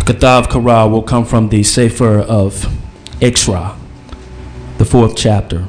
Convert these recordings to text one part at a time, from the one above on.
Katav Kara will come from the Sefer of Exra, the 4th chapter.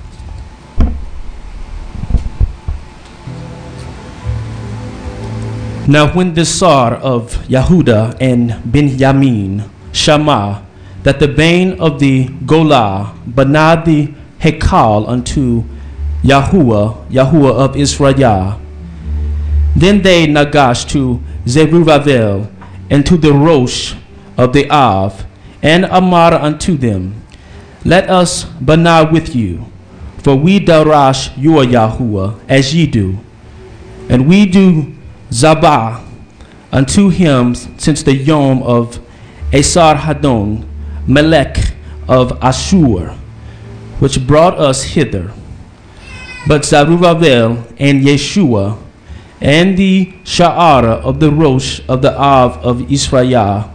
Now when the Sar of Yehuda and Binyamin Shama, that the bane of the Golah banah the Hekal unto Yahuwah of Israel, then they Nagash to Zerubbabel and to the Rosh of the Av, and Amar unto them, let us banah with you, for we darash your Yahuwah as ye do, and we do Zabah unto him since the yom of Esar Hadon, Melech of Ashur, which brought us hither. But Zerubbabel and Yeshua and the Sha'ara of the Rosh of the Av of Israel,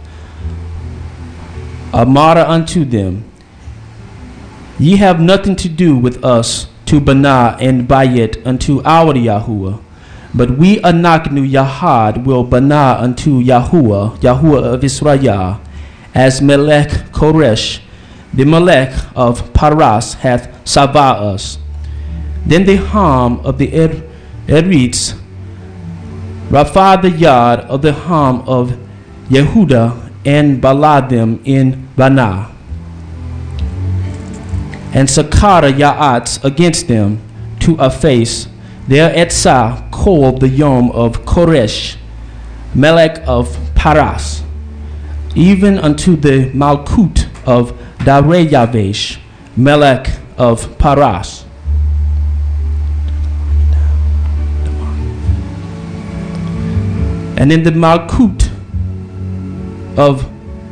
Amara unto them, ye have nothing to do with us to banah and bayit unto our Yahuwah, but we Anaknu Yahad will banah unto Yahuwah of Israel, as Melech Koresh, the Melech of Paras, hath savah us. Then the Ham of the Eritz, Rapha the Yad of the Ham of Yehuda, and Baladim in Banah, and Sakara Yaats against them to a face. There Etzah called the Yom of Koresh, Melech of Paras, even unto the Malkut of Dareyavesh, Melech of Paras. And in the Malkut of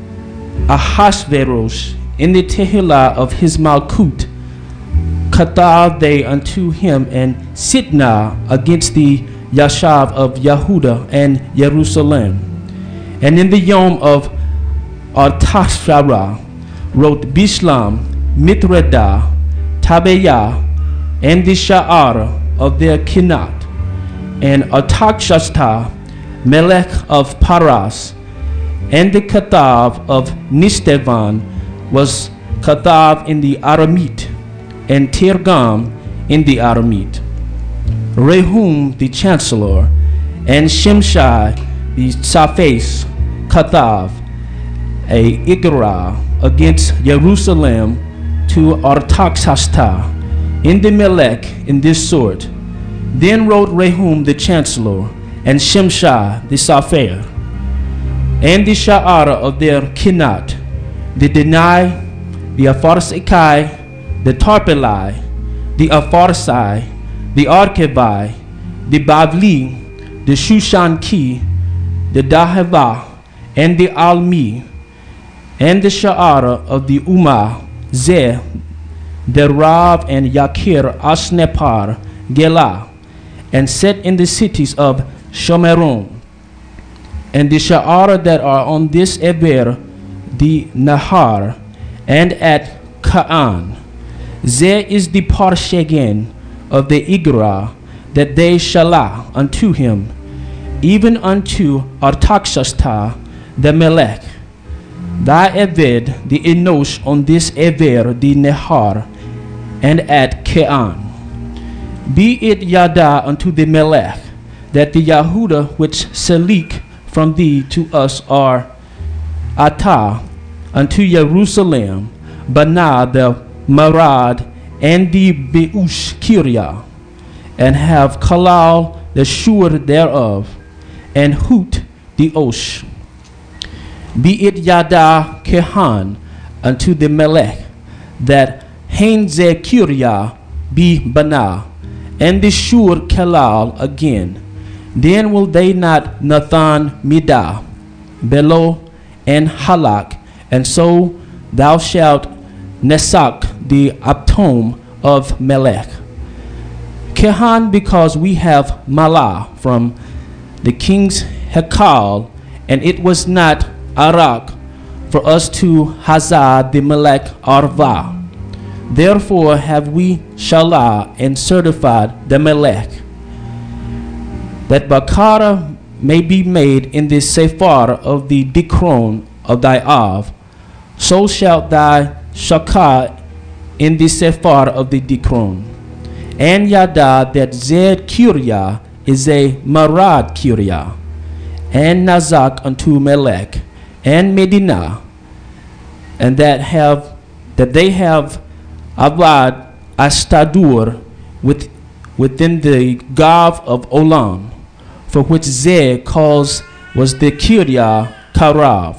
Ahashverosh, in the Tehillah of his Malkut, Katar they unto him and Sitna against the Yashav of Yehuda and Jerusalem. And in the Yom of Artashara wrote Bishlam, Mithredah, Tabeya, and the Sha'ar of their Kinat, and Artakshasta, Melech of Paras, and the Katav of Nistevan was Katav in the Aramite, and Tirgam in the Aramite. Rehum the chancellor, and Shimshai the Safes, Katav, a Igra against Jerusalem to Artaxasta, in the Melech in this sort. Then wrote Rehum the chancellor, and Shimshai the Sapher, and the Sha'ara of their Kinat, the Denai, the Apharsakai, the Tarpelai, the Apharsai, the Arkevai, the Bavli, the Shushanki, the Daheva, and the Almi, and the Sha'ara of the Ummah, Zeh, the Rav and Yakir, Asnepar, Gelah, and set in the cities of Shomeron, and the Sha'ara that are on this Eber, the Nahar, and at Ka'an. There is the Parshegen of the Igra, that they shalah unto him, even unto Artaxasta the Melech. Thy Eved, the Enosh on this Eber, the Nehar, and at Ka'an. Be it Yada unto the Melech, that the Yahuda which selik from thee to us are Atah unto Jerusalem, Banah the Marad, and the Beush Kiria, and have Kalal the Shur thereof, and Hut the Osh. Be it Yada Kehan unto the Melech, that Hainze Kiria be Banah, and the Shur Kalal again. Then will they not Nathan Midah, Belo, and Halak, and so thou shalt Nesak the Abtom of Melech. Kehan, because we have Malah from the king's Hekal, and it was not Arak for us to Hazah the Melech Arva. Therefore have we Shalah and certified the Melech, that Bakara may be made in the Sephar of the Dikron of thy Av, so shalt thy shakah in the sephar of the Dikron. And yada that Zed Kiryah is a Marad Kiryah, and Nazak unto Melech, and Medina, and that they have Avad Astadur within the Gav of Olam, for which Zed was the Kiryah Karav.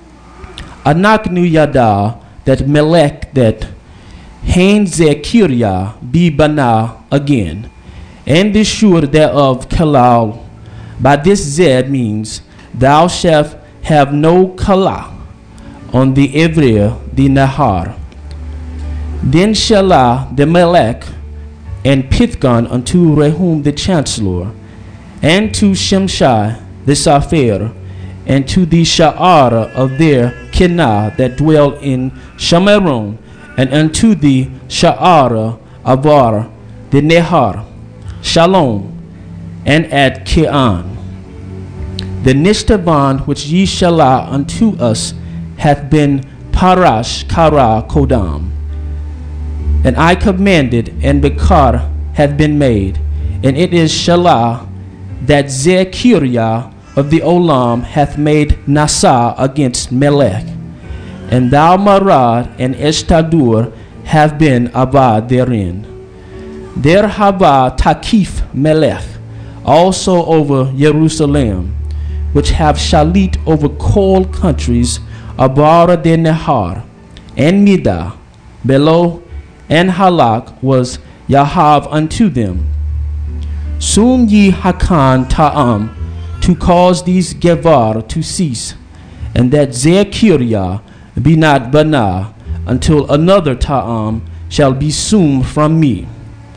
Anak nu yada that Melech that Hain Zed Kiryah be Bana again, and the shur thereof Kalal. By this Zed means thou shalt have no Kala on the Ivrir, the Nahar. Then Shelah the Melech and Pithgon unto Rehum the chancellor, and to Shimshai the Saphir, and to the Sha'ara of their Kenah that dwell in Shamaron, and unto the Sha'ara Avar the Nehar, Shalom, and at Kean. The Nishtavan which ye shall unto us hath been Parash Kara Kodam. And I commanded, and Bekar hath been made, and it is Shelah that Zekiryah of the Olam hath made Nasa against Melech. And thou Marad and Eshtadur have been Avad therein. There hava Takif Melech also over Jerusalem, which have shalit over cold countries, Abara de Nehar, and Midah, below, and Halak was Yahav unto them. Soon ye Hakan Ta'am, to cause these Gevar to cease, and that Zekiryah be not Bana, until another Ta'am shall be soon from me.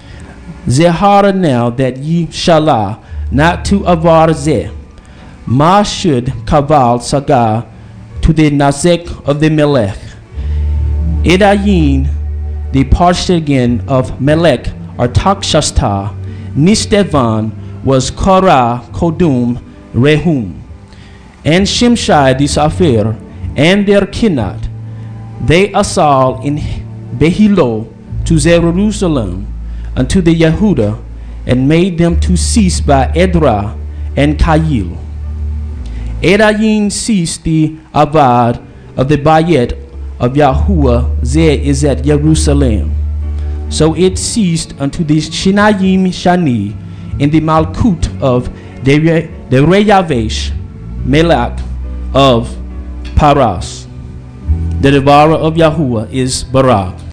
Zehara now that ye Shalah, not to Avar Zeh, Ma should Kaval Saga to the Nazek of the Melech. Edayin, the Parshigan of Melech, Artakshasta, Nistevan was Korah, Kodum, Rehum, and Shimshai the Saphir, and their Kinat. They assault in Behilo to Jerusalem unto the Yehuda, and made them to cease by Edra and Kayil. Edayin ceased the Avad of the Bayet of Yahuwah, Zeh is at Jerusalem. So it ceased unto the Shinayim Shani in the Malkut of the Reyavesh Melech of Paras. The devourer of Yahuwah is Barak.